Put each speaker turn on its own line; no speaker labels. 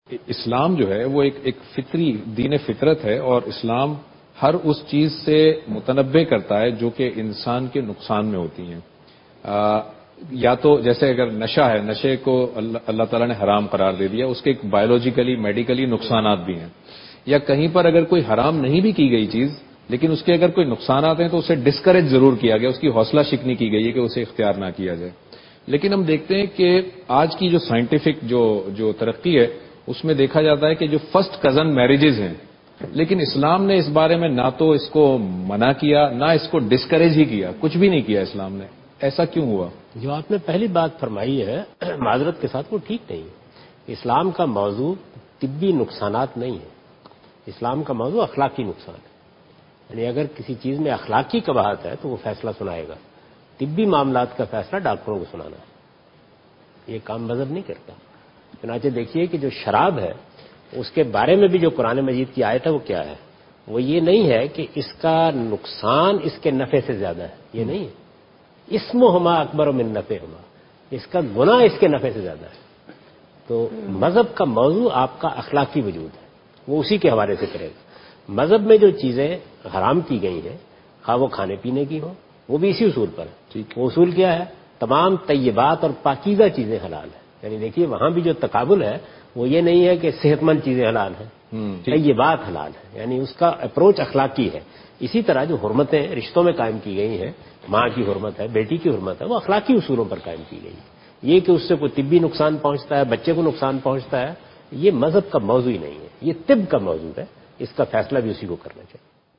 اسلام جو ہے وہ ایک فطری دین فطرت ہے، اور اسلام ہر اس چیز سے متنبع کرتا ہے جو کہ انسان کے نقصان میں ہوتی ہیں۔ یا تو جیسے اگر نشہ ہے، نشے کو اللہ تعالیٰ نے حرام قرار دے دیا، اس کے ایک بایولوجیکلی میڈیکلی نقصانات بھی ہیں، یا کہیں پر اگر کوئی حرام نہیں بھی کی گئی چیز لیکن اس کے اگر کوئی نقصانات ہیں تو اسے ڈسکریج ضرور کیا گیا، اس کی حوصلہ شکنی کی گئی ہے کہ اسے اختیار نہ کیا جائے۔ لیکن ہم دیکھتے ہیں کہ آج کی جو سائنٹیفک جو ترقی ہے اس میں دیکھا جاتا ہے کہ جو فرسٹ کزن میرجز ہیں، لیکن اسلام نے اس بارے میں نہ تو اس کو منع کیا نہ اس کو ڈسکریج ہی کیا، کچھ بھی نہیں کیا اسلام نے۔ ایسا کیوں ہوا؟
جو آپ نے پہلی بات فرمائی ہے معذرت کے ساتھ، وہ ٹھیک نہیں ہے۔ اسلام کا موضوع طبی نقصانات نہیں ہے، اسلام کا موضوع اخلاقی نقصان ہے۔ یعنی اگر کسی چیز میں اخلاقی قباحت ہے تو وہ فیصلہ سنائے گا، طبی معاملات کا فیصلہ ڈاکٹروں کو سنانا ہے، یہ کام مذہب نہیں کرتا۔ چنانچہ دیکھیے کہ جو شراب ہے اس کے بارے میں بھی جو قرآن مجید کی آیت ہے وہ کیا ہے، وہ یہ نہیں ہے کہ اس کا نقصان اس کے نفع سے زیادہ ہے، یہ نہیں ہے۔ اسمہما اکبر من نفعہما، اس کا گناہ اس کے نفع سے زیادہ ہے۔ تو مذہب کا موضوع آپ کا اخلاقی وجود ہے، وہ اسی کے حوالے سے کرے گا۔ مذہب میں جو چیزیں حرام کی گئی ہیں، خواہ وہ کھانے پینے کی ہوں، وہ بھی اسی اصول پر ہے۔ وہ اصول کیا ہے؟ تمام طیبات اور پاکیزہ چیزیں حلال ہیں۔ یعنی دیکھیے وہاں بھی جو تقابل ہے وہ یہ نہیں ہے کہ صحت مند چیزیں حلال ہیں، طیبات حلال ہیں، یعنی اس کا اپروچ اخلاقی ہے۔ اسی طرح جو حرمتیں رشتوں میں قائم کی گئی ہیں، ماں کی حرمت ہے، بیٹی کی حرمت ہے، وہ اخلاقی اصولوں پر قائم کی گئی ہے۔ یہ کہ اس سے کوئی طبی نقصان پہنچتا ہے، بچے کو نقصان پہنچتا ہے، یہ مذہب کا موضوع ہی نہیں ہے، یہ طب کا موضوع ہے، اس کا فیصلہ بھی اسی کو کرنا چاہیے۔